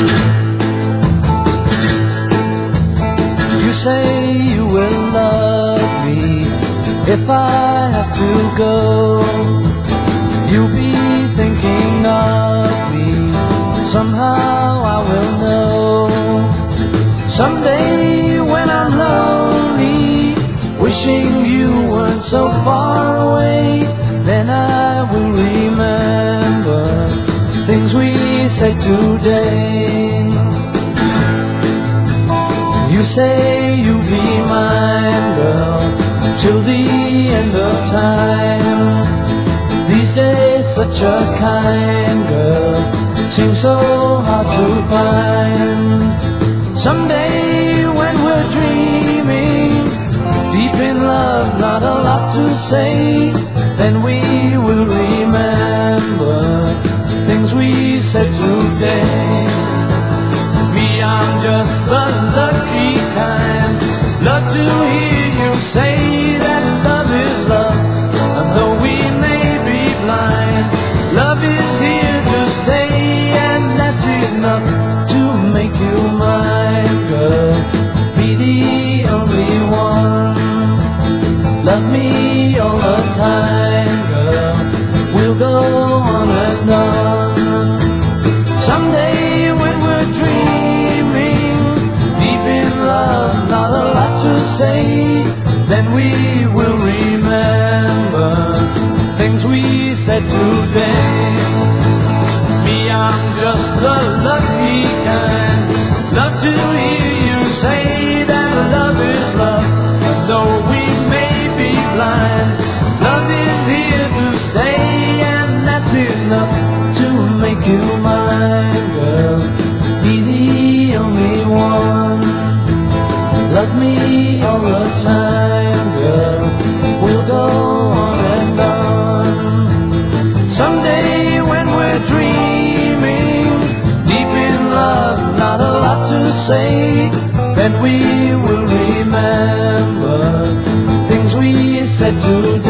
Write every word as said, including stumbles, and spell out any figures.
You say you will love me if I have to go. You'll be thinking of me, somehow I will know. Someday when I'm lonely, wishing you weren't so far away, then I will remember things we said today. You say you'll be mine, girl, till the end of time. These days such a kind girl seems so hard to find. Someday when we're dreaming, deep in love, not a lot to say, then we will remember things we said today. Me, I'm just the lucky kind, love to hear you say that love is love, and though we may be blind, love is here to stay, and that's enough to make you mine, girl. Be the only one, love me all the time, girl. We'll go on and on. Someday when we're dreaming, deep in love, not a lot to say, then we will remember things we said today. Me, I'm just the lucky kind, love to hear you say that love is love, and though we may be blind, love is here to stay, and that's enough to make you mine, girl. Be the only one, love me all the time, girl. We'll go on and on. Someday when we're dreaming, deep in love, not a lot to say, then we will remember things we said today.